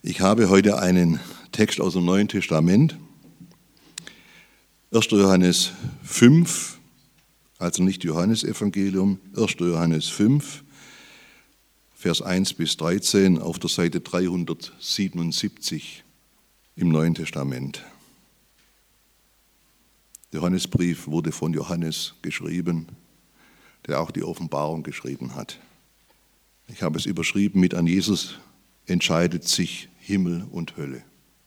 Ich habe heute einen Text aus dem Neuen Testament, 1. Johannes 5, also nicht Johannesevangelium, 1. Johannes 5, Vers 1 bis 13 auf der Seite 377 im Neuen Testament. Der Johannesbrief wurde von Johannes geschrieben, der auch die Offenbarung geschrieben hat. Ich habe es überschrieben mit: An Jesus entscheidet sich Himmel und Hölle.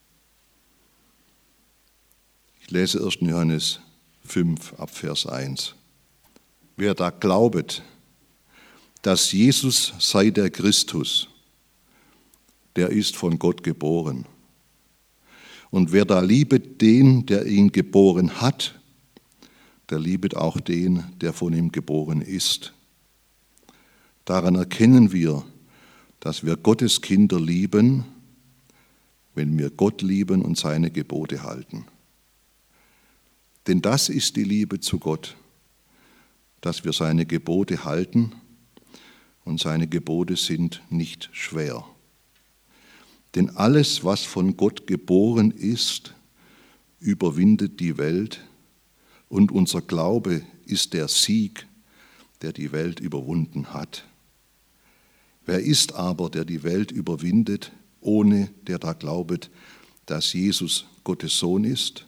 Ich lese 1. Johannes 5 ab Vers 1. Wer da glaubet, dass Jesus sei der Christus, der ist von Gott geboren. Und wer da liebet den, der ihn geboren hat, der liebet auch den, der von ihm geboren ist. Daran erkennen wir, dass wir Gottes Kinder lieben, wenn wir Gott lieben und seine Gebote halten. Denn das ist die Liebe zu Gott, dass wir seine Gebote halten, und seine Gebote sind nicht schwer. Denn alles, was von Gott geboren ist, überwindet die Welt, und unser Glaube ist der Sieg, der die Welt überwunden hat. Wer ist aber, der die Welt überwindet, ohne der da glaubet, dass Jesus Gottes Sohn ist?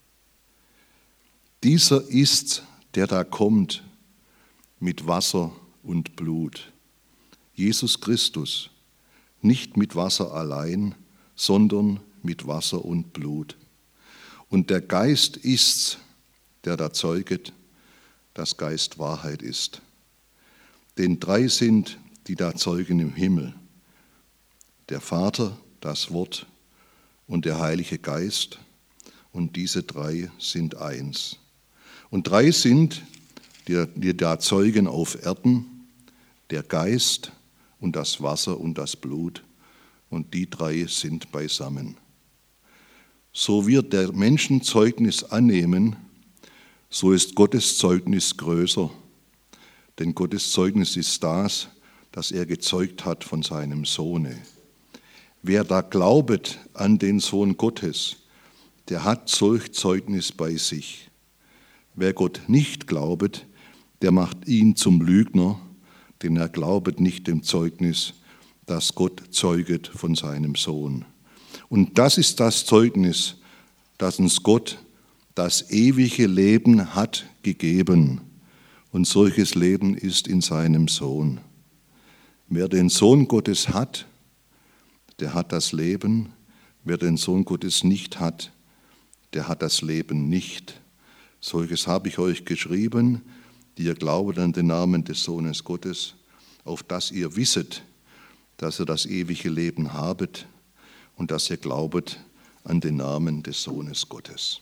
Dieser ist's, der da kommt mit Wasser und Blut. Jesus Christus, nicht mit Wasser allein, sondern mit Wasser und Blut. Und der Geist ist's, der da zeuget, dass Geist Wahrheit ist. Denn 3 sind, die da zeugen im Himmel: der Vater, das Wort und der Heilige Geist, und diese 3 sind eins. Und 3 sind, die da zeugen auf Erden: der Geist und das Wasser und das Blut, und die 3 sind beisammen. So wird der Menschen Zeugnis annehmen, so ist Gottes Zeugnis größer, denn Gottes Zeugnis ist das, dass er gezeugt hat von seinem Sohne. Wer da glaubet an den Sohn Gottes, der hat solch Zeugnis bei sich. Wer Gott nicht glaubet, der macht ihn zum Lügner, denn er glaubet nicht dem Zeugnis, dass Gott zeuget von seinem Sohn. Und das ist das Zeugnis, dass uns Gott das ewige Leben hat gegeben. Und solches Leben ist in seinem Sohn. Wer den Sohn Gottes hat, der hat das Leben. Wer den Sohn Gottes nicht hat, der hat das Leben nicht. Solches habe ich euch geschrieben, die ihr glaubet an den Namen des Sohnes Gottes, auf dass ihr wisset, dass ihr das ewige Leben habet und dass ihr glaubet an den Namen des Sohnes Gottes.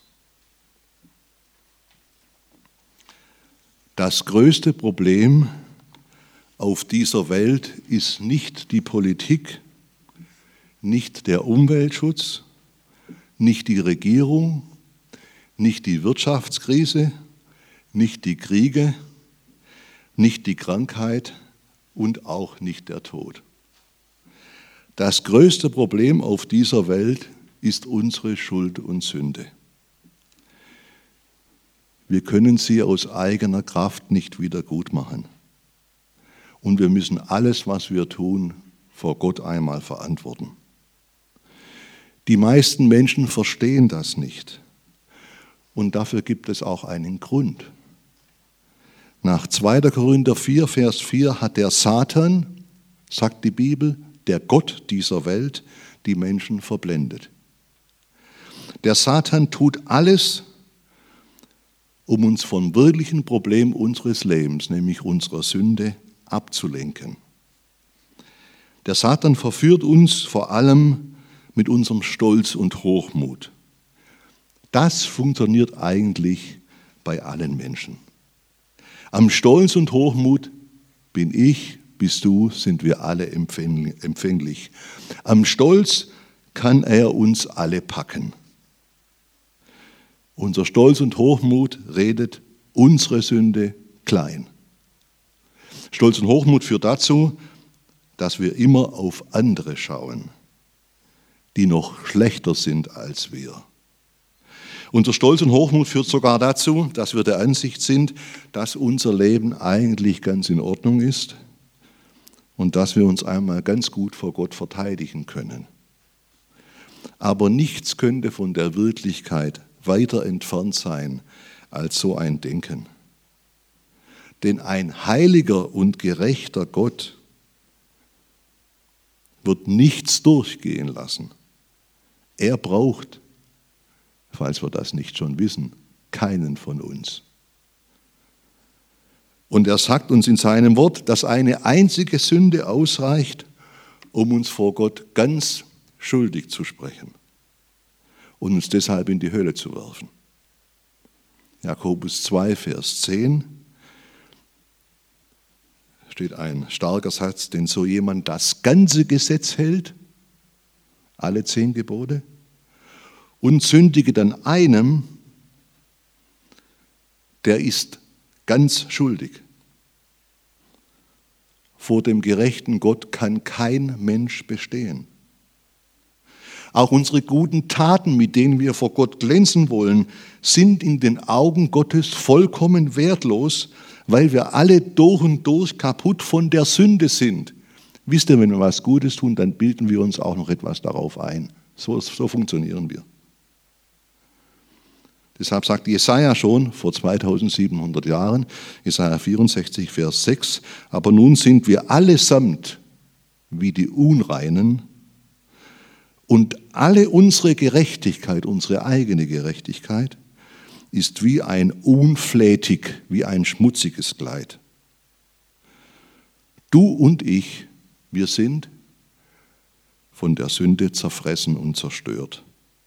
Das größte Problem auf dieser Welt ist nicht die Politik, nicht der Umweltschutz, nicht die Regierung, nicht die Wirtschaftskrise, nicht die Kriege, nicht die Krankheit und auch nicht der Tod. Das größte Problem auf dieser Welt ist unsere Schuld und Sünde. Wir können sie aus eigener Kraft nicht wieder gut machen. Und wir müssen alles, was wir tun, vor Gott einmal verantworten. Die meisten Menschen verstehen das nicht. Und dafür gibt es auch einen Grund. Nach 2. Korinther 4, Vers 4 hat der Satan, sagt die Bibel, der Gott dieser Welt, die Menschen verblendet. Der Satan tut alles, um uns vom wirklichen Problem unseres Lebens, nämlich unserer Sünde, abzulenken. Der Satan verführt uns vor allem mit unserem Stolz und Hochmut. Das funktioniert eigentlich bei allen Menschen. Am Stolz und Hochmut bin ich, bist du, sind wir alle empfänglich. Am Stolz kann er uns alle packen. Unser Stolz und Hochmut redet unsere Sünde klein. Stolz und Hochmut führt dazu, dass wir immer auf andere schauen. die noch schlechter sind als wir. Unser Stolz und Hochmut führt sogar dazu, dass wir der Ansicht sind, dass unser Leben eigentlich ganz in Ordnung ist und dass wir uns einmal ganz gut vor Gott verteidigen können. Aber nichts könnte von der Wirklichkeit weiter entfernt sein als so ein Denken. Denn ein heiliger und gerechter Gott wird nichts durchgehen lassen. Er braucht, falls wir das nicht schon wissen, keinen von uns. Und er sagt uns in seinem Wort, dass eine einzige Sünde ausreicht, um uns vor Gott ganz schuldig zu sprechen und uns deshalb in die Hölle zu werfen. Jakobus 2, Vers 10 steht ein starker Satz, denn so jemand das ganze Gesetz hält, alle 10 Gebote, und sündigt an einem, der ist ganz schuldig. Vor dem gerechten Gott kann kein Mensch bestehen. Auch unsere guten Taten, mit denen wir vor Gott glänzen wollen, sind in den Augen Gottes vollkommen wertlos, weil wir alle durch und durch kaputt von der Sünde sind. Wisst ihr, wenn wir was Gutes tun, dann bilden wir uns auch noch etwas darauf ein. So funktionieren wir. Deshalb sagt Jesaja schon vor 2700 Jahren, Jesaja 64, Vers 6, aber nun sind wir allesamt wie die Unreinen und alle unsere Gerechtigkeit, unsere eigene Gerechtigkeit, ist wie ein unflätig, wie ein schmutziges Kleid. Du und ich, wir sind von der Sünde zerfressen und zerstört.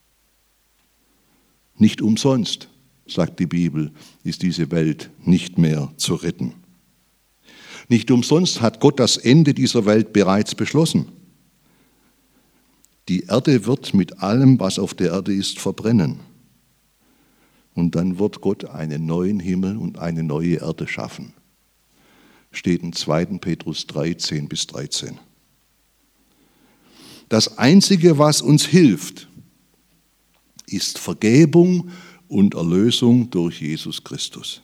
Nicht umsonst, sagt die Bibel, ist diese Welt nicht mehr zu retten. Nicht umsonst hat Gott das Ende dieser Welt bereits beschlossen. Die Erde wird mit allem, was auf der Erde ist, verbrennen. Und dann wird Gott einen neuen Himmel und eine neue Erde schaffen. Steht in 2. Petrus 3, 10 bis 13. Das Einzige, was uns hilft, ist Vergebung und Erlösung durch Jesus Christus.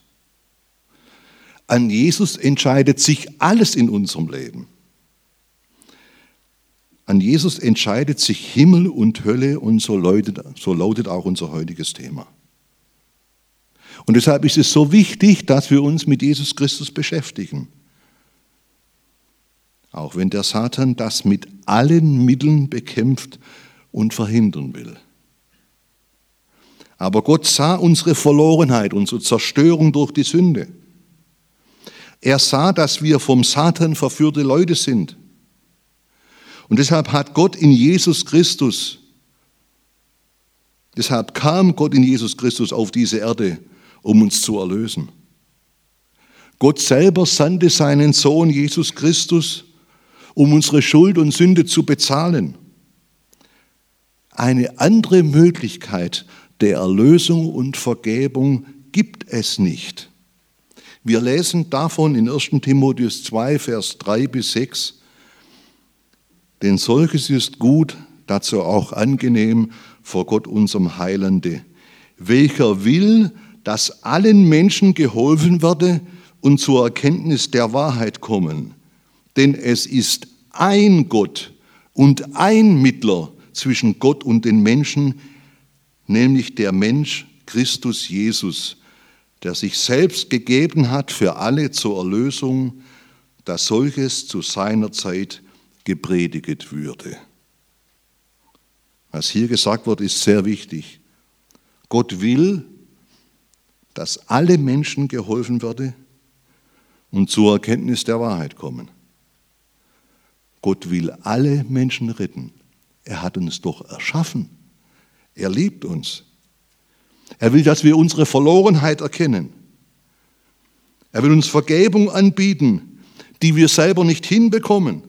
An Jesus entscheidet sich alles in unserem Leben. An Jesus entscheidet sich Himmel und Hölle und so lautet auch unser heutiges Thema. Und deshalb ist es so wichtig, dass wir uns mit Jesus Christus beschäftigen. Auch wenn der Satan das mit allen Mitteln bekämpft und verhindern will. Aber Gott sah unsere Verlorenheit, unsere Zerstörung durch die Sünde. Er sah, dass wir vom Satan verführte Leute sind. Und deshalb hat Gott in Jesus Christus, deshalb kam Gott in Jesus Christus auf diese Erde, um uns zu erlösen. Gott selber sandte seinen Sohn Jesus Christus, um unsere Schuld und Sünde zu bezahlen. Eine andere Möglichkeit der Erlösung und Vergebung gibt es nicht. Wir lesen davon in 1. Timotheus 2, Vers 3 bis 6. Denn solches ist gut, dazu auch angenehm vor Gott unserem Heilande, welcher will, dass allen Menschen geholfen werde und zur Erkenntnis der Wahrheit kommen. Denn es ist ein Gott und ein Mittler zwischen Gott und den Menschen, nämlich der Mensch Christus Jesus, der sich selbst gegeben hat für alle zur Erlösung, dass solches zu seiner Zeit geprediget würde. Was hier gesagt wird, ist sehr wichtig. Gott will, dass alle Menschen geholfen werde und zur Erkenntnis der Wahrheit kommen. Gott will alle Menschen retten. Er hat uns doch erschaffen. Er liebt uns. Er will, dass wir unsere Verlorenheit erkennen. Er will uns Vergebung anbieten, die wir selber nicht hinbekommen.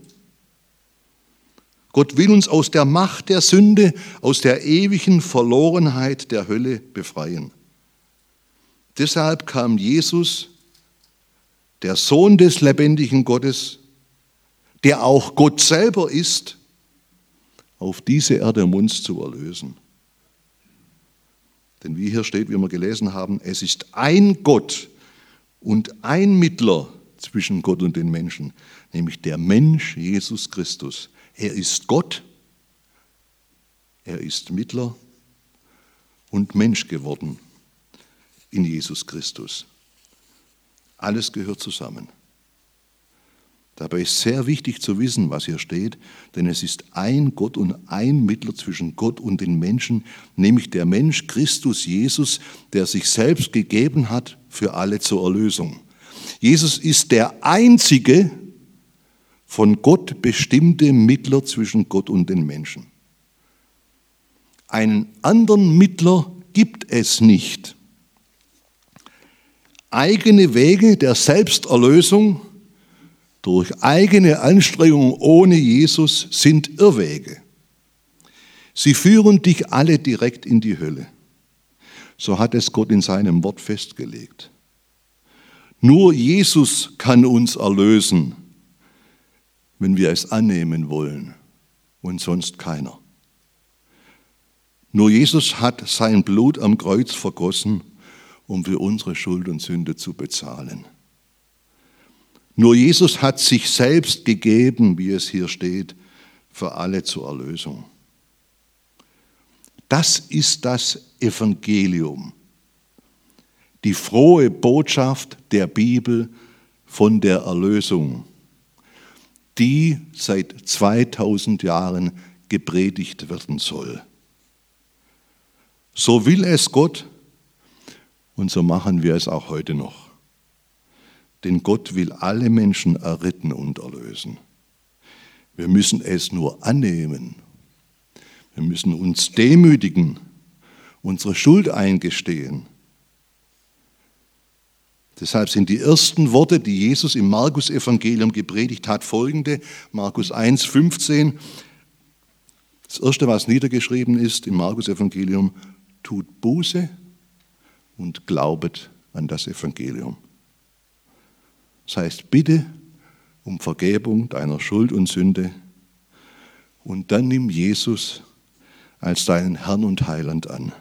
Gott will uns aus der Macht der Sünde, aus der ewigen Verlorenheit der Hölle befreien. Deshalb kam Jesus, der Sohn des lebendigen Gottes, der auch Gott selber ist, auf diese Erde, um uns zu erlösen. Denn wie hier steht, wie wir gelesen haben, es ist ein Gott und ein Mittler zwischen Gott und den Menschen, nämlich der Mensch Jesus Christus. Er ist Gott, er ist Mittler und Mensch geworden in Jesus Christus. Alles gehört zusammen. Dabei ist sehr wichtig zu wissen, was hier steht, denn es ist ein Gott und ein Mittler zwischen Gott und den Menschen, nämlich der Mensch Christus Jesus, der sich selbst gegeben hat für alle zur Erlösung. Jesus ist der einzige von Gott bestimmte Mittler zwischen Gott und den Menschen. Einen anderen Mittler gibt es nicht. Eigene Wege der Selbsterlösung durch eigene Anstrengungen ohne Jesus sind Irrwege. Sie führen dich alle direkt in die Hölle. So hat es Gott in seinem Wort festgelegt. Nur Jesus kann uns erlösen, wenn wir es annehmen wollen, und sonst keiner. Nur Jesus hat sein Blut am Kreuz vergossen, um für unsere Schuld und Sünde zu bezahlen. Nur Jesus hat sich selbst gegeben, wie es hier steht, für alle zur Erlösung. Das ist das Evangelium, die frohe Botschaft der Bibel von der Erlösung, die seit 2000 Jahren gepredigt werden soll. So will es Gott und so machen wir es auch heute noch. Denn Gott will alle Menschen erretten und erlösen. Wir müssen es nur annehmen. Wir müssen uns demütigen, unsere Schuld eingestehen. Deshalb sind die ersten Worte, die Jesus im Markus-Evangelium gepredigt hat, folgende: Markus 1,15. Das erste, was niedergeschrieben ist im Markus-Evangelium: Tut Buße und glaubet an das Evangelium. Das heißt, bitte um Vergebung deiner Schuld und Sünde und dann nimm Jesus als deinen Herrn und Heiland an.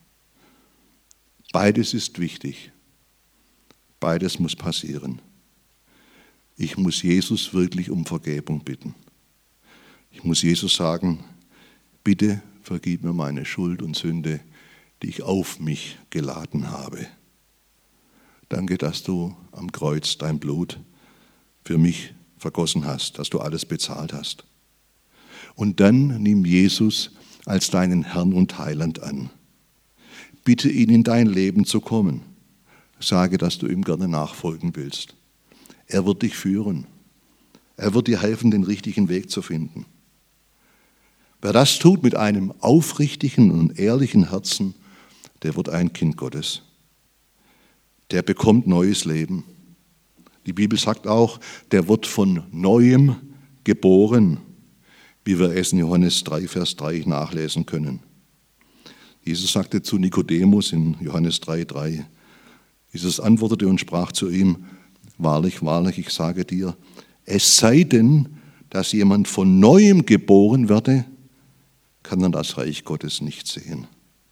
Beides ist wichtig. Beides muss passieren. Ich muss Jesus wirklich um Vergebung bitten. Ich muss Jesus sagen, bitte vergib mir meine Schuld und Sünde, die ich auf mich geladen habe. Danke, dass du am Kreuz dein Blut für mich vergossen hast, dass du alles bezahlt hast. Und dann nimm Jesus als deinen Herrn und Heiland an. Bitte ihn in dein Leben zu kommen. Sage, dass du ihm gerne nachfolgen willst. Er wird dich führen. Er wird dir helfen, den richtigen Weg zu finden. Wer das tut mit einem aufrichtigen und ehrlichen Herzen, der wird ein Kind Gottes. Der bekommt neues Leben. Die Bibel sagt auch, der wird von Neuem geboren, wie wir es in Johannes 3, Vers 3 nachlesen können. Jesus sagte zu Nikodemus in Johannes 3, 3, Jesus antwortete und sprach zu ihm, wahrlich, wahrlich, ich sage dir, es sei denn, dass jemand von Neuem geboren werde, kann er das Reich Gottes nicht sehen.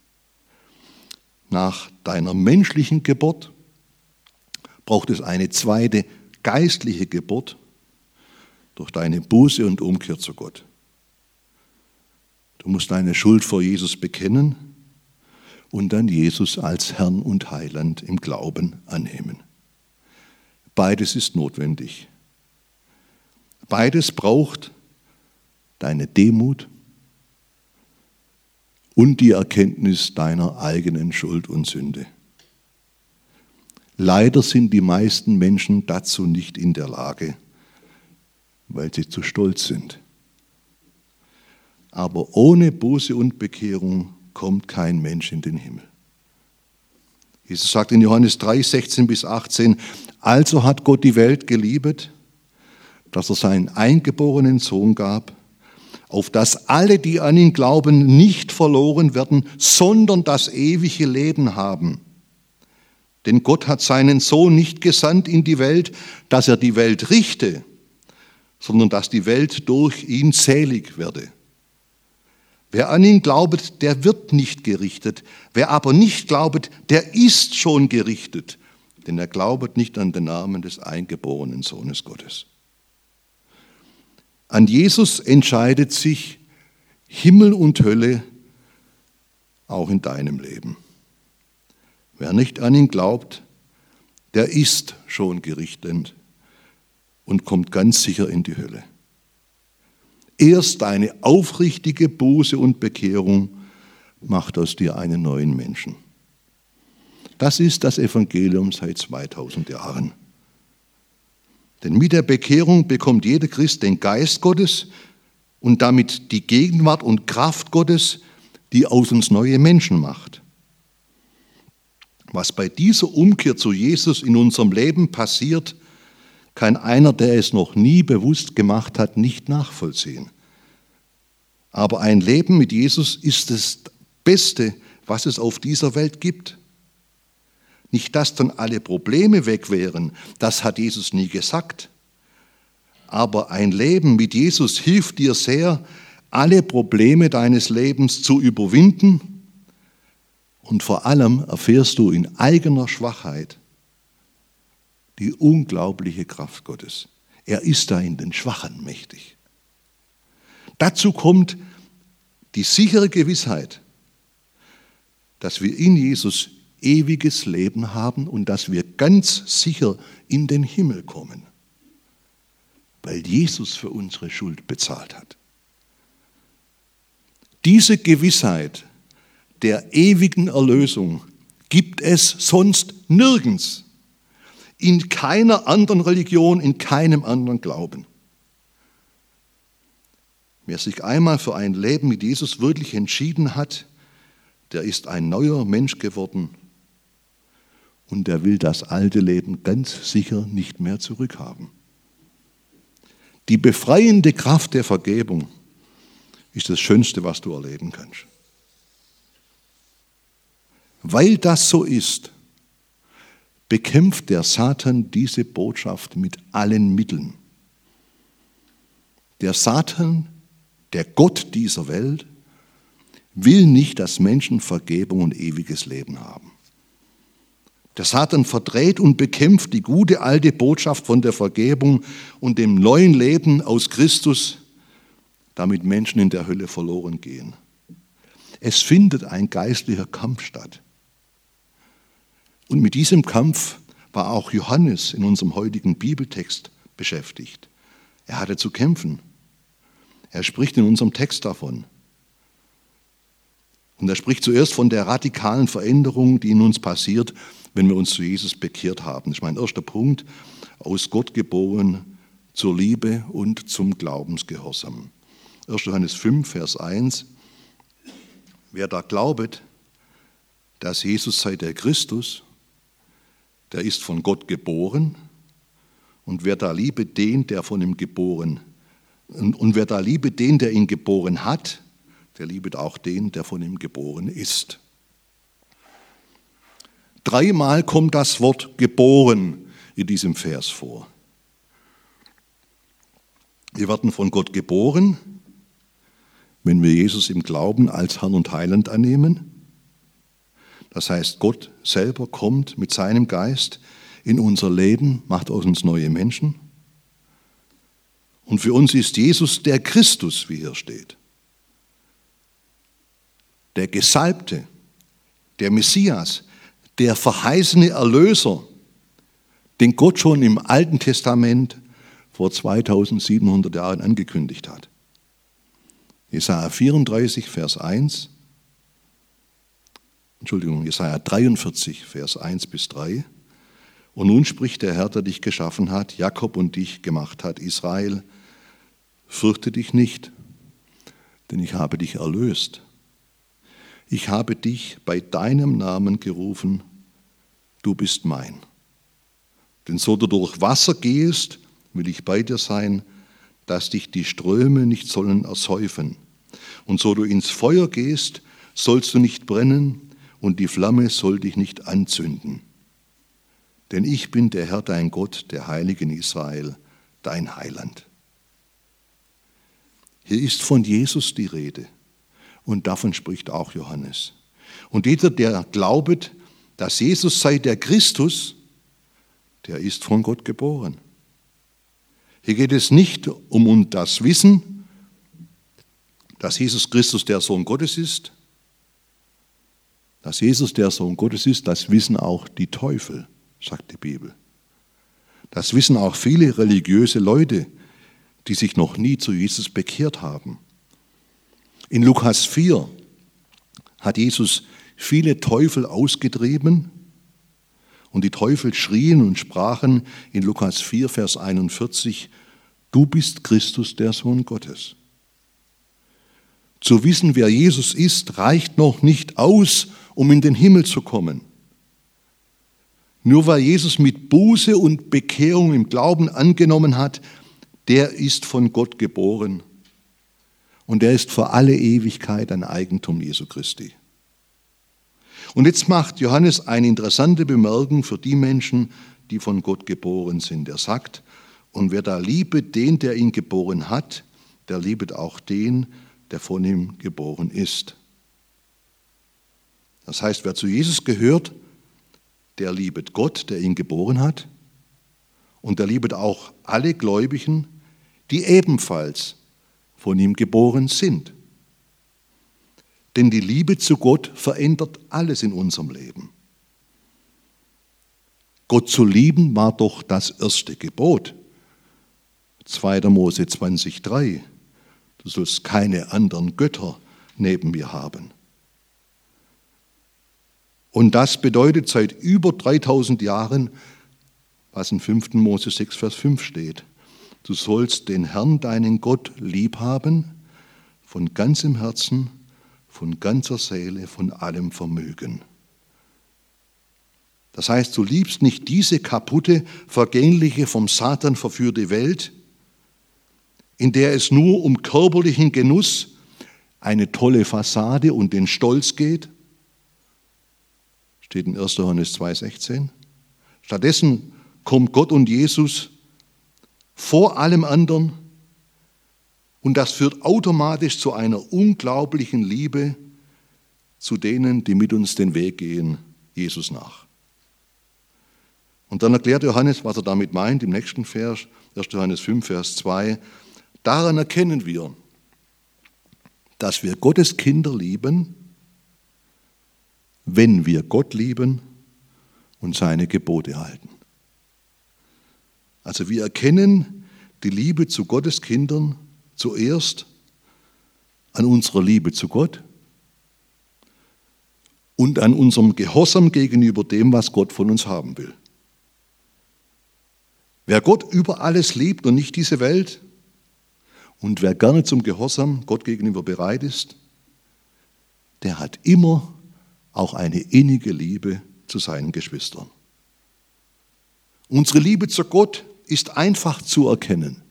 Nach deiner menschlichen Geburt braucht es eine zweite geistliche Geburt durch deine Buße und Umkehr zu Gott. Du musst deine Schuld vor Jesus bekennen und dann Jesus als Herrn und Heiland im Glauben annehmen. Beides ist notwendig. Beides braucht deine Demut und die Erkenntnis deiner eigenen Schuld und Sünde. Leider sind die meisten Menschen dazu nicht in der Lage, weil sie zu stolz sind. Aber ohne Buße und Bekehrung kommt kein Mensch in den Himmel. Jesus sagt in Johannes 3, 16 bis 18, also hat Gott die Welt geliebet, dass er seinen eingeborenen Sohn gab, auf dass alle, die an ihn glauben, nicht verloren werden, sondern das ewige Leben haben. Denn Gott hat seinen Sohn nicht gesandt in die Welt, dass er die Welt richte, sondern dass die Welt durch ihn selig werde. Wer an ihn glaubet, der wird nicht gerichtet. Wer aber nicht glaubet, der ist schon gerichtet. Denn er glaubet nicht an den Namen des eingeborenen Sohnes Gottes. An Jesus entscheidet sich Himmel und Hölle auch in deinem Leben. Wer nicht an ihn glaubt, der ist schon gerichtet und kommt ganz sicher in die Hölle. Erst deine aufrichtige Buße und Bekehrung macht aus dir einen neuen Menschen. Das ist das Evangelium seit 2000 Jahren. Denn mit der Bekehrung bekommt jeder Christ den Geist Gottes und damit die Gegenwart und Kraft Gottes, die aus uns neue Menschen macht. Was bei dieser Umkehr zu Jesus in unserem Leben passiert, kann einer, der es noch nie bewusst gemacht hat, nicht nachvollziehen. Aber ein Leben mit Jesus ist das Beste, was es auf dieser Welt gibt. Nicht, dass dann alle Probleme weg wären, das hat Jesus nie gesagt. Aber ein Leben mit Jesus hilft dir sehr, alle Probleme deines Lebens zu überwinden. Und vor allem erfährst du in eigener Schwachheit die unglaubliche Kraft Gottes. Er ist da in den Schwachen mächtig. Dazu kommt die sichere Gewissheit, dass wir in Jesus ewiges Leben haben und dass wir ganz sicher in den Himmel kommen, weil Jesus für unsere Schuld bezahlt hat. Diese Gewissheit der ewigen Erlösung gibt es sonst nirgends, in keiner anderen Religion, in keinem anderen Glauben. Wer sich einmal für ein Leben mit Jesus wirklich entschieden hat, der ist ein neuer Mensch geworden und der will das alte Leben ganz sicher nicht mehr zurückhaben. Die befreiende Kraft der Vergebung ist das Schönste, was du erleben kannst. Weil das so ist, bekämpft der Satan diese Botschaft mit allen Mitteln. Der Satan, der Gott dieser Welt, will nicht, dass Menschen Vergebung und ewiges Leben haben. Der Satan verdreht und bekämpft die gute alte Botschaft von der Vergebung und dem neuen Leben aus Christus, damit Menschen in der Hölle verloren gehen. Es findet ein geistlicher Kampf statt. Und mit diesem Kampf war auch Johannes in unserem heutigen Bibeltext beschäftigt. Er hatte zu kämpfen. Er spricht in unserem Text davon. Und er spricht zuerst von der radikalen Veränderung, die in uns passiert, wenn wir uns zu Jesus bekehrt haben. Das ist mein erster Punkt. Aus Gott geboren zur Liebe und zum Glaubensgehorsam. 1. Johannes 5, Vers 1. Wer da glaubet, dass Jesus sei der Christus, der ist von Gott geboren. Und wer da liebe den, der von ihm geboren und wer da liebe den, der ihn geboren hat, der liebet auch den, der von ihm geboren ist. 3-mal kommt das Wort geboren in diesem Vers vor. Wir werden von Gott geboren, wenn wir Jesus im Glauben als Herrn und Heiland annehmen. Das heißt, Gott selber kommt mit seinem Geist in unser Leben, macht aus uns neue Menschen. Und für uns ist Jesus der Christus, wie hier steht. Der Gesalbte, der Messias, der verheißene Erlöser, den Gott schon im Alten Testament vor 2700 Jahren angekündigt hat. Jesaja 34, Vers 1. Jesaja 43, Vers 1 bis 3. Und nun spricht der Herr, der dich geschaffen hat, Jakob und dich gemacht hat, Israel, fürchte dich nicht, denn ich habe dich erlöst. Ich habe dich bei deinem Namen gerufen, du bist mein. Denn so du durch Wasser gehst, will ich bei dir sein, dass dich die Ströme nicht sollen ersäufen. Und so du ins Feuer gehst, sollst du nicht brennen, und die Flamme soll dich nicht anzünden. Denn ich bin der Herr, dein Gott, der Heilige in Israel, dein Heiland. Hier ist von Jesus die Rede. Und davon spricht auch Johannes. Und jeder, der glaubet, dass Jesus sei der Christus, der ist von Gott geboren. Hier geht es nicht um das Wissen, dass Jesus Christus der Sohn Gottes ist. Dass Jesus der Sohn Gottes ist, das wissen auch die Teufel, sagt die Bibel. Das wissen auch viele religiöse Leute, die sich noch nie zu Jesus bekehrt haben. In Lukas 4 hat Jesus viele Teufel ausgetrieben und die Teufel schrien und sprachen in Lukas 4, Vers 41, du bist Christus, der Sohn Gottes. Zu wissen, wer Jesus ist, reicht noch nicht aus, um in den Himmel zu kommen. Nur weil Jesus mit Buße und Bekehrung im Glauben angenommen hat, der ist von Gott geboren und er ist für alle Ewigkeit ein Eigentum Jesu Christi. Und jetzt macht Johannes eine interessante Bemerkung für die Menschen, die von Gott geboren sind. Er sagt, und wer da liebet den, der ihn geboren hat, der liebet auch den, der von ihm geboren ist. Das heißt, wer zu Jesus gehört, der liebet Gott, der ihn geboren hat, und der liebet auch alle Gläubigen, die ebenfalls von ihm geboren sind. Denn die Liebe zu Gott verändert alles in unserem Leben. Gott zu lieben war doch das erste Gebot. 2. Mose 20,3. Du sollst keine anderen Götter neben mir haben. Und das bedeutet seit über 3000 Jahren, was in 5. Mose 6, Vers 5 steht. Du sollst den Herrn, deinen Gott, lieb haben, von ganzem Herzen, von ganzer Seele, von allem Vermögen. Das heißt, du liebst nicht diese kaputte, vergängliche, vom Satan verführte Welt, in der es nur um körperlichen Genuss, eine tolle Fassade und den Stolz geht. Steht in 1. Johannes 2,16. Stattdessen kommt Gott und Jesus vor allem anderen und das führt automatisch zu einer unglaublichen Liebe zu denen, die mit uns den Weg gehen, Jesus nach. Und dann erklärt Johannes, was er damit meint, im nächsten Vers, 1. Johannes 5, Vers 2. Daran erkennen wir, dass wir Gottes Kinder lieben, wenn wir Gott lieben und seine Gebote halten. Also wir erkennen die Liebe zu Gottes Kindern zuerst an unserer Liebe zu Gott und an unserem Gehorsam gegenüber dem, was Gott von uns haben will. Wer Gott über alles liebt und nicht diese Welt und wer gerne zum Gehorsam Gott gegenüber bereit ist, der hat immer auch eine innige Liebe zu seinen Geschwistern. Unsere Liebe zu Gott ist einfach zu erkennen.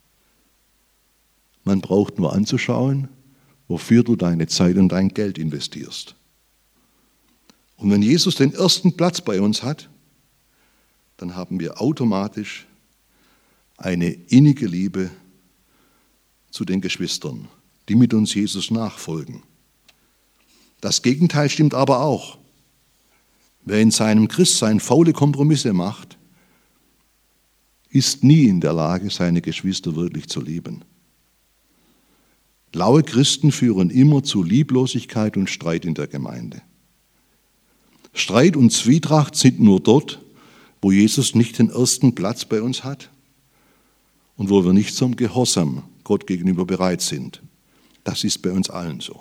Man braucht nur anzuschauen, wofür du deine Zeit und dein Geld investierst. Und wenn Jesus den ersten Platz bei uns hat, dann haben wir automatisch eine innige Liebe zu den Geschwistern, die mit uns Jesus nachfolgen. Das Gegenteil stimmt aber auch. Wer in seinem Christsein faule Kompromisse macht, ist nie in der Lage, seine Geschwister wirklich zu lieben. Laue Christen führen immer zu Lieblosigkeit und Streit in der Gemeinde. Streit und Zwietracht sind nur dort, wo Jesus nicht den ersten Platz bei uns hat und wo wir nicht zum Gehorsam Gott gegenüber bereit sind. Das ist bei uns allen so.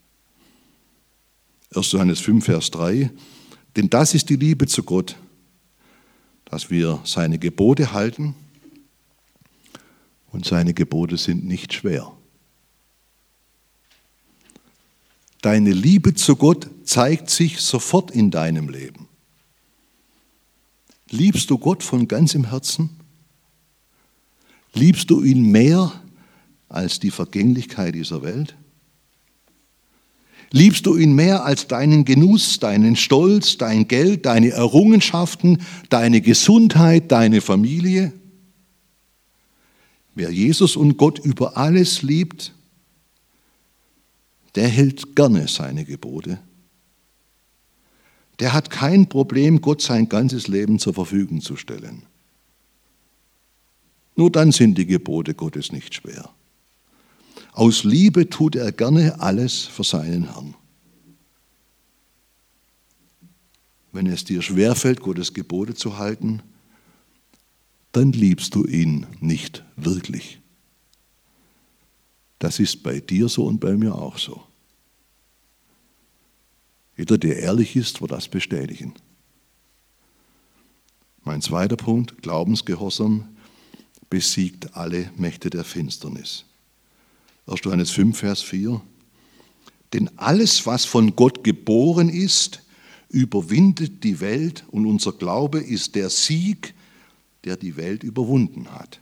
1. Johannes 5, Vers 3. Denn das ist die Liebe zu Gott, dass wir seine Gebote halten und seine Gebote sind nicht schwer. Deine Liebe zu Gott zeigt sich sofort in deinem Leben. Liebst du Gott von ganzem Herzen? Liebst du ihn mehr als die Vergänglichkeit dieser Welt? Liebst du ihn mehr als deinen Genuss, deinen Stolz, dein Geld, deine Errungenschaften, deine Gesundheit, deine Familie? Wer Jesus und Gott über alles liebt, der hält gerne seine Gebote. Der hat kein Problem, Gott sein ganzes Leben zur Verfügung zu stellen. Nur dann sind die Gebote Gottes nicht schwer. Aus Liebe tut er gerne alles für seinen Herrn. Wenn es dir schwerfällt, Gottes Gebote zu halten, dann liebst du ihn nicht wirklich. Das ist bei dir so und bei mir auch so. Jeder, der ehrlich ist, wird das bestätigen. Mein zweiter Punkt, Glaubensgehorsam besiegt alle Mächte der Finsternis. 1. Johannes 5, Vers 4. Denn alles, was von Gott geboren ist, überwindet die Welt und unser Glaube ist der Sieg, der die Welt überwunden hat.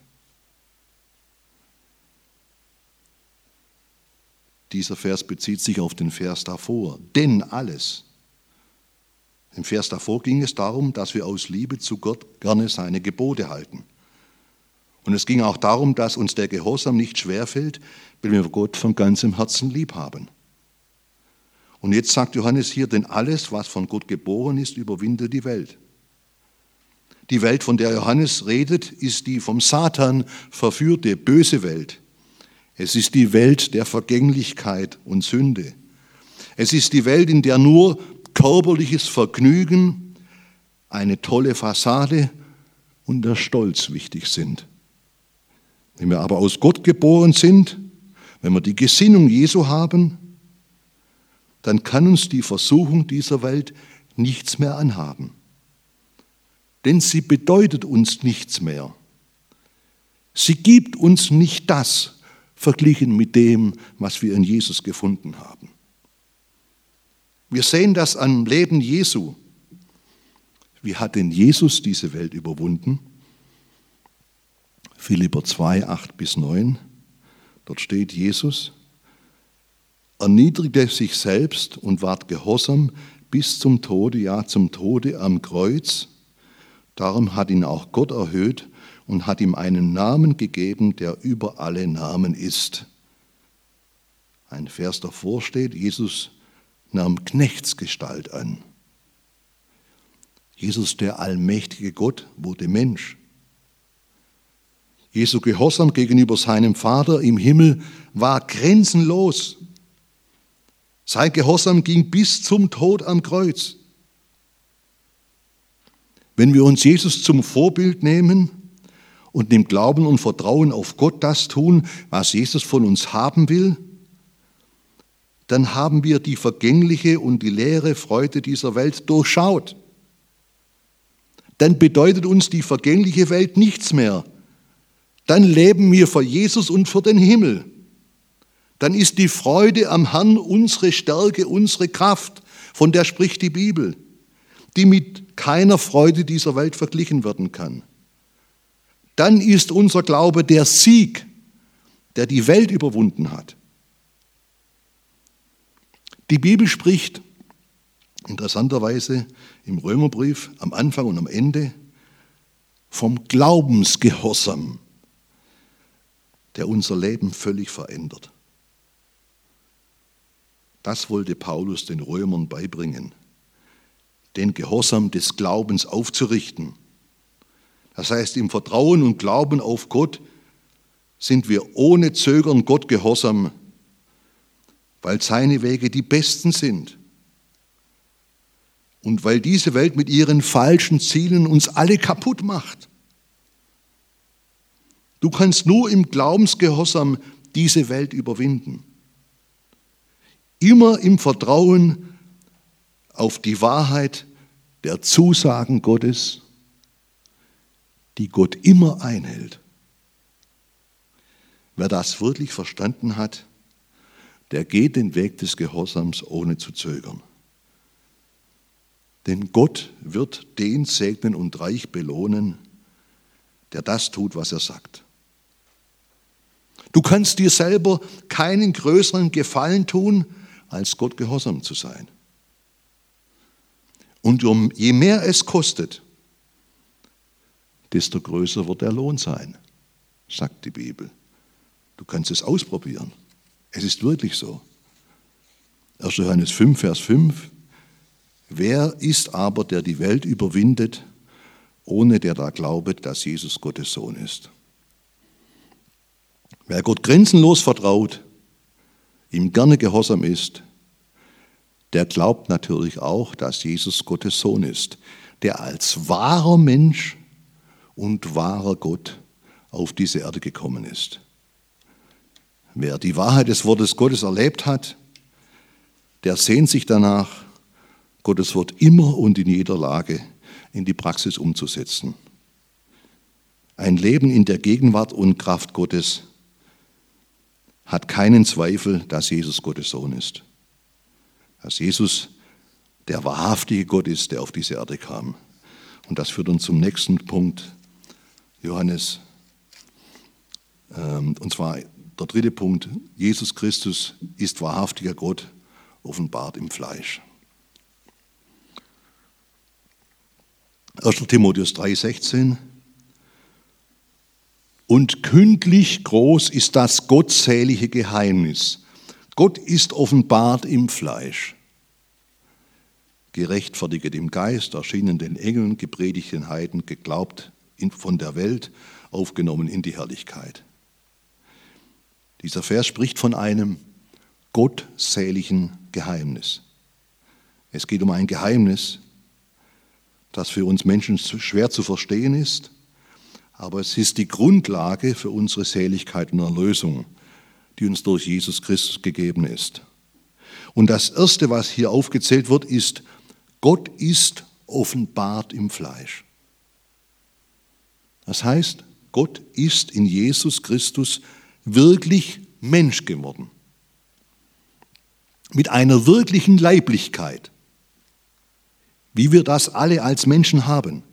Dieser Vers bezieht sich auf den Vers davor. Denn alles. Im Vers davor ging es darum, dass wir aus Liebe zu Gott gerne seine Gebote halten. Und es ging auch darum, dass uns der Gehorsam nicht schwerfällt, wenn wir Gott von ganzem Herzen lieb haben. Und jetzt sagt Johannes hier, denn alles, was von Gott geboren ist, überwindet die Welt. Die Welt, von der Johannes redet, ist die vom Satan verführte, böse Welt. Es ist die Welt der Vergänglichkeit und Sünde. Es ist die Welt, in der nur körperliches Vergnügen, eine tolle Fassade und der Stolz wichtig sind. Wenn wir aber aus Gott geboren sind, wenn wir die Gesinnung Jesu haben, dann kann uns die Versuchung dieser Welt nichts mehr anhaben. Denn sie bedeutet uns nichts mehr. Sie gibt uns nicht das, verglichen mit dem, was wir in Jesus gefunden haben. Wir sehen das am Leben Jesu. Wie hat denn Jesus diese Welt überwunden? Philipper 2, 8-9. Dort steht Jesus, erniedrigte sich selbst und ward gehorsam bis zum Tode, ja zum Tode am Kreuz. Darum hat ihn auch Gott erhöht und hat ihm einen Namen gegeben, der über alle Namen ist. Ein Vers davor steht, Jesus nahm Knechtsgestalt an. Jesus, der allmächtige Gott, wurde Mensch. Jesu Gehorsam gegenüber seinem Vater im Himmel war grenzenlos. Sein Gehorsam ging bis zum Tod am Kreuz. Wenn wir uns Jesus zum Vorbild nehmen und im Glauben und Vertrauen auf Gott das tun, was Jesus von uns haben will, dann haben wir die vergängliche und die leere Freude dieser Welt durchschaut. Dann bedeutet uns die vergängliche Welt nichts mehr. Dann leben wir für Jesus und für den Himmel. Dann ist die Freude am Herrn unsere Stärke, unsere Kraft, von der spricht die Bibel, die mit keiner Freude dieser Welt verglichen werden kann. Dann ist unser Glaube der Sieg, der die Welt überwunden hat. Die Bibel spricht interessanterweise im Römerbrief am Anfang und am Ende vom Glaubensgehorsam, der unser Leben völlig verändert. Das wollte Paulus den Römern beibringen, den Gehorsam des Glaubens aufzurichten. Das heißt, im Vertrauen und Glauben auf Gott sind wir ohne Zögern Gott gehorsam, weil seine Wege die besten sind. Und weil diese Welt mit ihren falschen Zielen uns alle kaputt macht. Du kannst nur im Glaubensgehorsam diese Welt überwinden. Immer im Vertrauen auf die Wahrheit der Zusagen Gottes, die Gott immer einhält. Wer das wirklich verstanden hat, der geht den Weg des Gehorsams ohne zu zögern. Denn Gott wird den segnen und reich belohnen, der das tut, was er sagt. Du kannst dir selber keinen größeren Gefallen tun, als Gott gehorsam zu sein. Und je mehr es kostet, desto größer wird der Lohn sein, sagt die Bibel. Du kannst es ausprobieren. Es ist wirklich so. 1. Johannes 5, Vers 5. Wer ist aber, der die Welt überwindet, ohne der da glaubet, dass Jesus Gottes Sohn ist? Wer Gott grenzenlos vertraut, ihm gerne gehorsam ist, der glaubt natürlich auch, dass Jesus Gottes Sohn ist, der als wahrer Mensch und wahrer Gott auf diese Erde gekommen ist. Wer die Wahrheit des Wortes Gottes erlebt hat, der sehnt sich danach, Gottes Wort immer und in jeder Lage in die Praxis umzusetzen. Ein Leben in der Gegenwart und Kraft Gottes hat keinen Zweifel, dass Jesus Gottes Sohn ist. Dass Jesus der wahrhaftige Gott ist, der auf diese Erde kam. Und das führt uns zum nächsten Punkt, Johannes, und zwar der dritte Punkt, Jesus Christus ist wahrhaftiger Gott, offenbart im Fleisch. 1. Timotheus 3,16. Und kündlich groß ist das gottselige Geheimnis. Gott ist offenbart im Fleisch. Gerechtfertigt im Geist, erschienen den Engeln, gepredigt den Heiden, geglaubt von der Welt, aufgenommen in die Herrlichkeit. Dieser Vers spricht von einem gottseligen Geheimnis. Es geht um ein Geheimnis, das für uns Menschen schwer zu verstehen ist, aber es ist die Grundlage für unsere Seligkeit und Erlösung, die uns durch Jesus Christus gegeben ist. Und das Erste, was hier aufgezählt wird, ist, Gott ist offenbart im Fleisch. Das heißt, Gott ist in Jesus Christus wirklich Mensch geworden. Mit einer wirklichen Leiblichkeit, wie wir das alle als Menschen haben.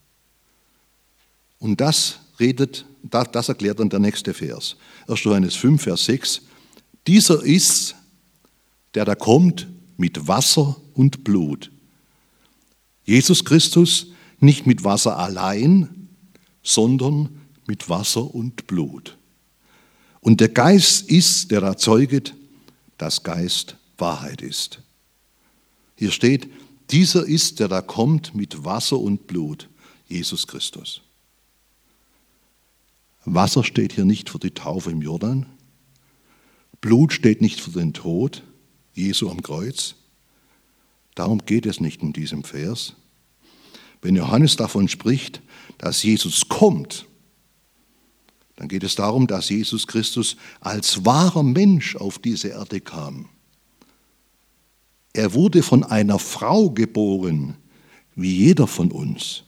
Und das erklärt dann der nächste Vers. 1. Johannes 5, Vers 6. Dieser ist's, der da kommt mit Wasser und Blut. Jesus Christus nicht mit Wasser allein, sondern mit Wasser und Blut. Und der Geist ist, der da zeuget, dass Geist Wahrheit ist. Hier steht, dieser ist, der da kommt mit Wasser und Blut, Jesus Christus. Wasser steht hier nicht für die Taufe im Jordan. Blut steht nicht für den Tod Jesu am Kreuz. Darum geht es nicht in diesem Vers. Wenn Johannes davon spricht, dass Jesus kommt, dann geht es darum, dass Jesus Christus als wahrer Mensch auf diese Erde kam. Er wurde von einer Frau geboren, wie jeder von uns.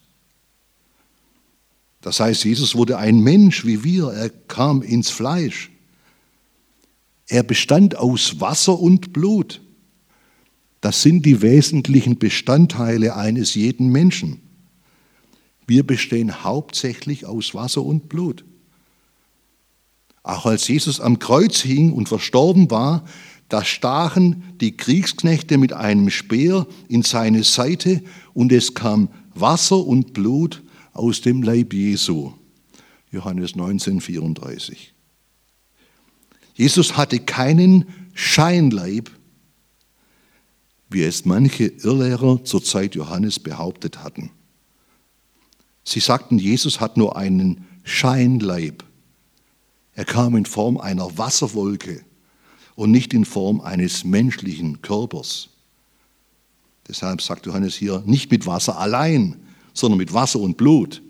Das heißt, Jesus wurde ein Mensch wie wir, er kam ins Fleisch. Er bestand aus Wasser und Blut. Das sind die wesentlichen Bestandteile eines jeden Menschen. Wir bestehen hauptsächlich aus Wasser und Blut. Auch als Jesus am Kreuz hing und verstorben war, da stachen die Kriegsknechte mit einem Speer in seine Seite und es kam Wasser und Blut aus dem Leib Jesu. Johannes 19, 34. Jesus hatte keinen Scheinleib, wie es manche Irrlehrer zur Zeit Johannes behauptet hatten. Sie sagten, Jesus hat nur einen Scheinleib. Er kam in Form einer Wasserwolke und nicht in Form eines menschlichen Körpers. Deshalb sagt Johannes hier, nicht mit Wasser allein, sondern mit Wasser und Blut.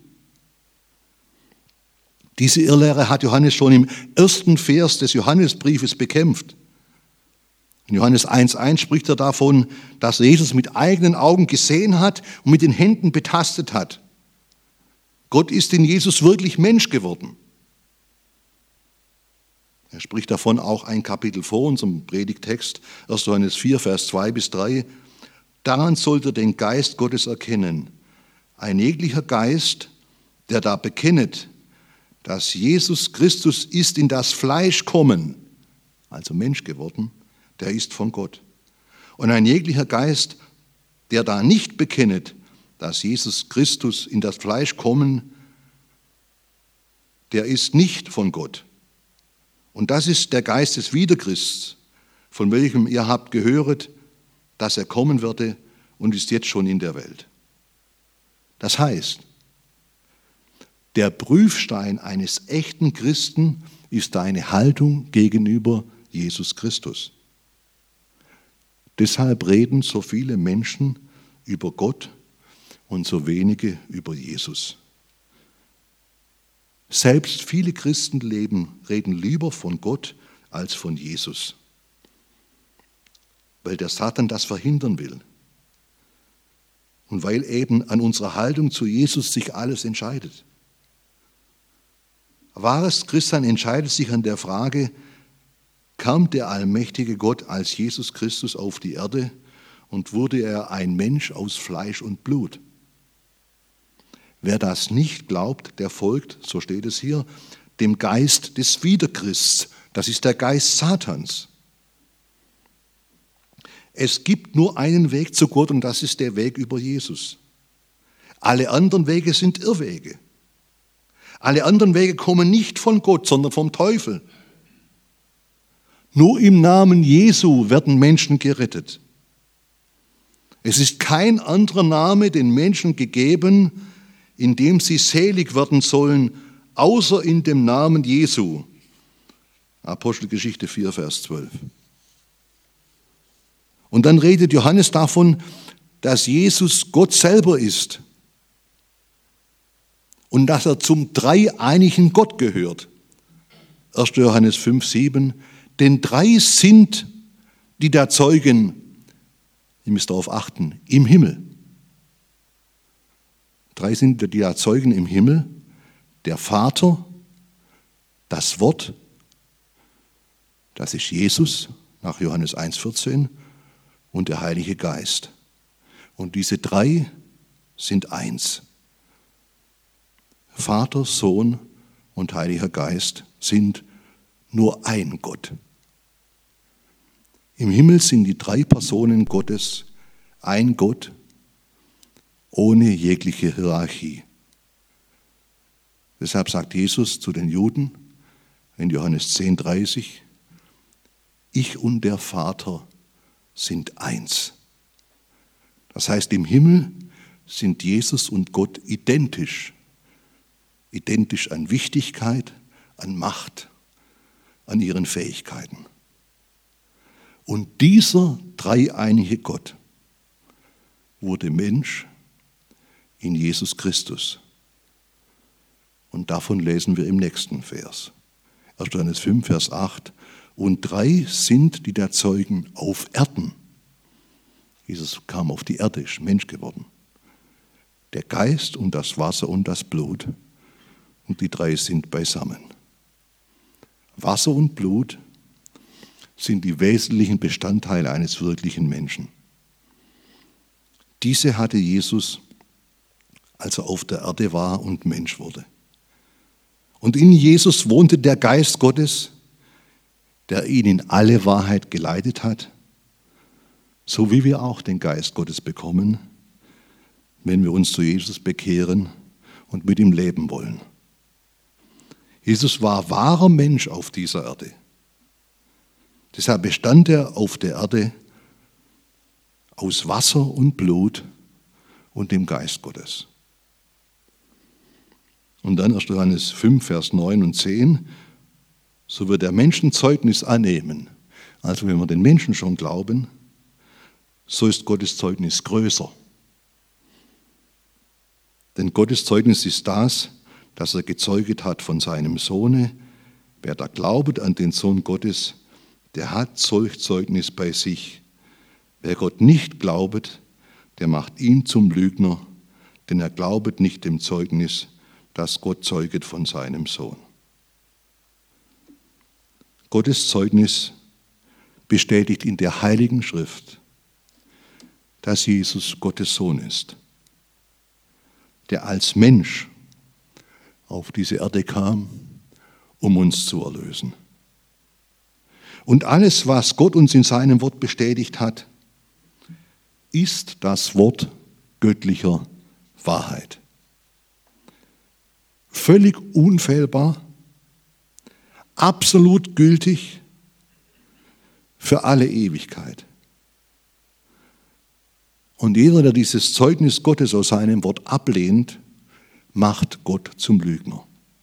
Diese Irrlehre hat Johannes schon im ersten Vers des Johannesbriefes bekämpft. In Johannes 1,1 spricht er davon, dass Jesus mit eigenen Augen gesehen hat und mit den Händen betastet hat. Gott ist in Jesus wirklich Mensch geworden. Er spricht davon auch ein Kapitel vor unserem Predigtext, 1. Johannes 4, Vers 2 bis 3. Daran sollt ihr den Geist Gottes erkennen. Ein jeglicher Geist, der da bekennet, dass Jesus Christus ist in das Fleisch kommen, also Mensch geworden, der ist von Gott. Und ein jeglicher Geist, der da nicht bekennet, dass Jesus Christus in das Fleisch kommen, der ist nicht von Gott. Und das ist der Geist des Widerchrists, von welchem ihr habt gehört, dass er kommen werde und ist jetzt schon in der Welt. Das heißt, der Prüfstein eines echten Christen ist deine Haltung gegenüber Jesus Christus. Deshalb reden so viele Menschen über Gott und so wenige über Jesus. Selbst viele Christen reden lieber von Gott als von Jesus, weil der Satan das verhindern will und weil eben an unserer Haltung zu Jesus sich alles entscheidet. Wahres Christsein entscheidet sich an der Frage, kam der allmächtige Gott als Jesus Christus auf die Erde und wurde er ein Mensch aus Fleisch und Blut? Wer das nicht glaubt, der folgt, so steht es hier, dem Geist des Widerchrists. Das ist der Geist Satans. Es gibt nur einen Weg zu Gott und das ist der Weg über Jesus. Alle anderen Wege sind Irrwege. Alle anderen Wege kommen nicht von Gott, sondern vom Teufel. Nur im Namen Jesu werden Menschen gerettet. Es ist kein anderer Name den Menschen gegeben, in dem sie selig werden sollen, außer in dem Namen Jesu. Apostelgeschichte 4, Vers 12. Und dann redet Johannes davon, dass Jesus Gott selber ist und dass er zum dreieinigen Gott gehört. 1. Johannes 5, 7. Denn drei sind die da Zeugen, ihr müsst darauf achten, im Himmel. Drei sind die da Zeugen im Himmel, der Vater, das Wort, das ist Jesus, nach Johannes 1,14, und der Heilige Geist. Und diese drei sind eins. Vater, Sohn und Heiliger Geist sind nur ein Gott. Im Himmel sind die drei Personen Gottes ein Gott, ohne jegliche Hierarchie. Deshalb sagt Jesus zu den Juden in Johannes 10,30, ich und der Vater sind eins. Das heißt, im Himmel sind Jesus und Gott identisch. Identisch an Wichtigkeit, an Macht, an ihren Fähigkeiten. Und dieser dreieinige Gott wurde Mensch in Jesus Christus. Und davon lesen wir im nächsten Vers. 1. Johannes 5, Vers 8. Und drei sind die da Zeugen auf Erden. Jesus kam auf die Erde, ist Mensch geworden. Der Geist und das Wasser und das Blut. Und die drei sind beisammen. Wasser und Blut sind die wesentlichen Bestandteile eines wirklichen Menschen. Diese hatte Jesus, als er auf der Erde war und Mensch wurde. Und in Jesus wohnte der Geist Gottes, der ihn in alle Wahrheit geleitet hat, so wie wir auch den Geist Gottes bekommen, wenn wir uns zu Jesus bekehren und mit ihm leben wollen. Jesus war wahrer Mensch auf dieser Erde. Deshalb bestand er auf der Erde aus Wasser und Blut und dem Geist Gottes. Und dann 1. Johannes 5, Vers 9 und 10, so wird der Menschen Zeugnis annehmen. Also wenn wir den Menschen schon glauben, so ist Gottes Zeugnis größer. Denn Gottes Zeugnis ist das, dass er gezeuget hat von seinem Sohne. Wer da glaubet an den Sohn Gottes, der hat solch Zeugnis bei sich. Wer Gott nicht glaubet, der macht ihn zum Lügner, denn er glaubet nicht dem Zeugnis, das Gott zeuget von seinem Sohn. Gottes Zeugnis bestätigt in der Heiligen Schrift, dass Jesus Gottes Sohn ist, der als Mensch auf diese Erde kam, um uns zu erlösen. Und alles, was Gott uns in seinem Wort bestätigt hat, ist das Wort göttlicher Wahrheit. Völlig unfehlbar, absolut gültig, für alle Ewigkeit. Und jeder, der dieses Zeugnis Gottes aus seinem Wort ablehnt, macht Gott zum Lügner.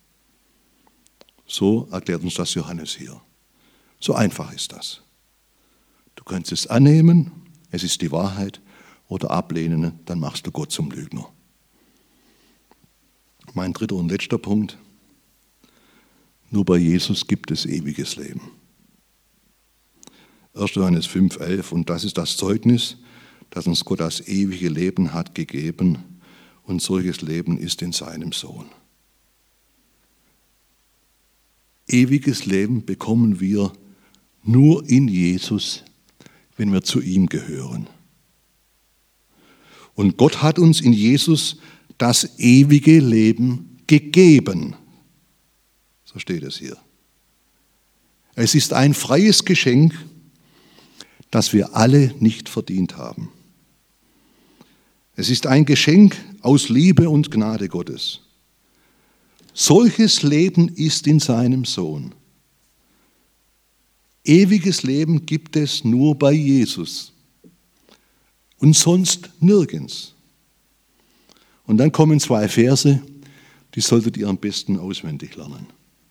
So erklärt uns das Johannes hier. So einfach ist das. Du kannst es annehmen, es ist die Wahrheit, oder ablehnen, dann machst du Gott zum Lügner. Mein dritter und letzter Punkt. Nur bei Jesus gibt es ewiges Leben. 1. Johannes 5,11, und das ist das Zeugnis, dass uns Gott das ewige Leben hat gegeben, und solches Leben ist in seinem Sohn. Ewiges Leben bekommen wir nur in Jesus, wenn wir zu ihm gehören. Und Gott hat uns in Jesus das ewige Leben gegeben. So steht es hier. Es ist ein freies Geschenk, das wir alle nicht verdient haben. Es ist ein Geschenk aus Liebe und Gnade Gottes. Solches Leben ist in seinem Sohn. Ewiges Leben gibt es nur bei Jesus und sonst nirgends. Und dann kommen 2 Verse, die solltet ihr am besten auswendig lernen.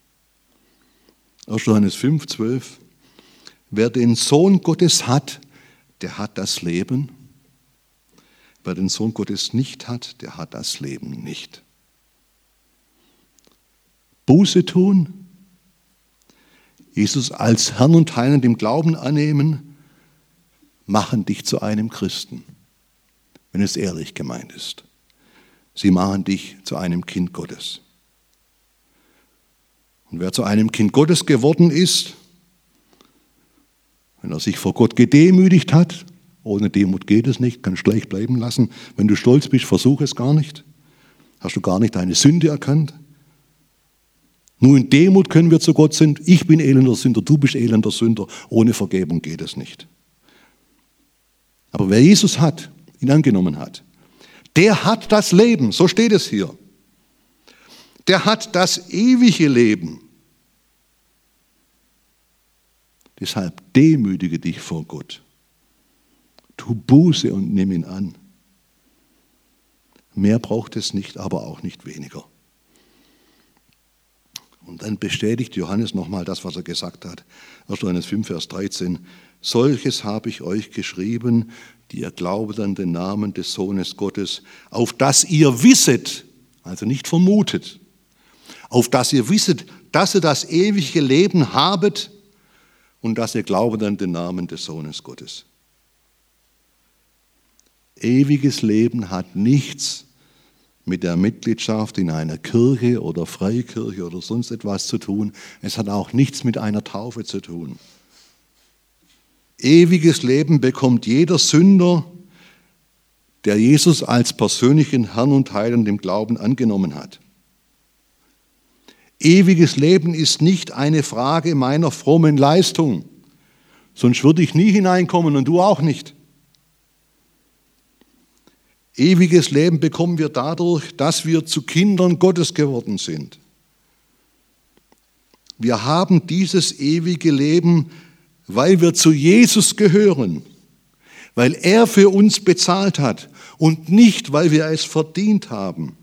1. Johannes 5,12. Wer den Sohn Gottes hat, der hat das Leben. Wer den Sohn Gottes nicht hat, der hat das Leben nicht. Buße tun, Jesus als Herrn und Heiland im Glauben annehmen, machen dich zu einem Christen, wenn es ehrlich gemeint ist. Sie machen dich zu einem Kind Gottes. Und wer zu einem Kind Gottes geworden ist, wenn er sich vor Gott gedemütigt hat, ohne Demut geht es nicht, kannst du gleich bleiben lassen. Wenn du stolz bist, versuch es gar nicht. Hast du gar nicht deine Sünde erkannt? Nur in Demut können wir zu Gott sind. Ich bin elender Sünder, du bist elender Sünder. Ohne Vergebung geht es nicht. Aber wer Jesus hat, ihn angenommen hat, der hat das Leben, so steht es hier. Der hat das ewige Leben. Deshalb demütige dich vor Gott. Tu Buße und nimm ihn an. Mehr braucht es nicht, aber auch nicht weniger. Und dann bestätigt Johannes nochmal das, was er gesagt hat. 1. Johannes 5, Vers 13. Solches habe ich euch geschrieben, die ihr glaubet an den Namen des Sohnes Gottes, auf dass ihr wisset, also nicht vermutet, auf dass ihr wisset, dass ihr das ewige Leben habet und dass ihr glaubet an den Namen des Sohnes Gottes. Ewiges Leben hat nichts mit der Mitgliedschaft in einer Kirche oder Freikirche oder sonst etwas zu tun. Es hat auch nichts mit einer Taufe zu tun. Ewiges Leben bekommt jeder Sünder, der Jesus als persönlichen Herrn und Heiland im Glauben angenommen hat. Ewiges Leben ist nicht eine Frage meiner frommen Leistung, sonst würde ich nie hineinkommen und du auch nicht. Ewiges Leben bekommen wir dadurch, dass wir zu Kindern Gottes geworden sind. Wir haben dieses ewige Leben, weil wir zu Jesus gehören, weil er für uns bezahlt hat und nicht, weil wir es verdient haben.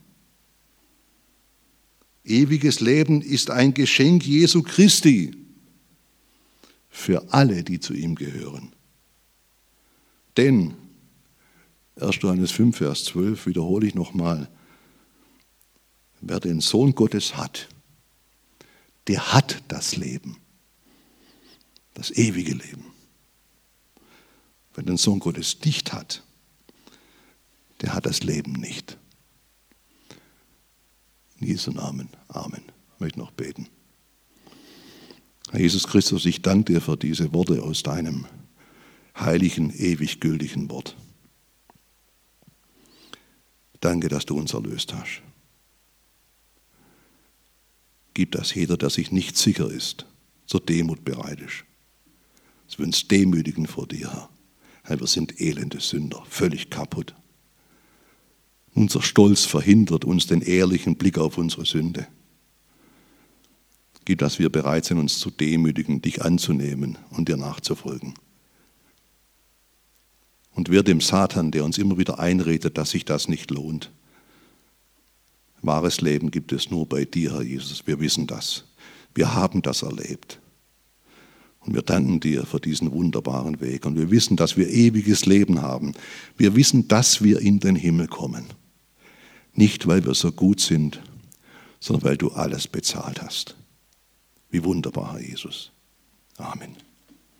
Ewiges Leben ist ein Geschenk Jesu Christi für alle, die zu ihm gehören. Denn 1. Johannes 5, Vers 12, wiederhole ich nochmal, wer den Sohn Gottes hat, der hat das Leben, das ewige Leben. Wer den Sohn Gottes nicht hat, der hat das Leben nicht. In Jesu Namen, Amen. Ich möchte noch beten. Herr Jesus Christus, ich danke dir für diese Worte aus deinem heiligen, ewig gültigen Wort. Danke, dass du uns erlöst hast. Gib, dass jeder, der sich nicht sicher ist, zur Demut bereit ist. Dass wir uns demütigen vor dir, Herr. Herr, wir sind elende Sünder, völlig kaputt. Unser Stolz verhindert uns den ehrlichen Blick auf unsere Sünde. Gib Gib, dass wir bereit sind, uns zu demütigen, dich anzunehmen und dir nachzufolgen. Und wehr dem Satan, der uns immer wieder einredet, dass sich das nicht lohnt. Wahres Leben gibt es nur bei dir, Herr Jesus. Wir wissen das. Wir haben das erlebt. Und wir danken dir für diesen wunderbaren Weg. Und wir wissen, dass wir ewiges Leben haben. Wir wissen, dass wir in den Himmel kommen. Nicht, weil wir so gut sind, sondern weil du alles bezahlt hast. Wie wunderbar, Herr Jesus. Amen.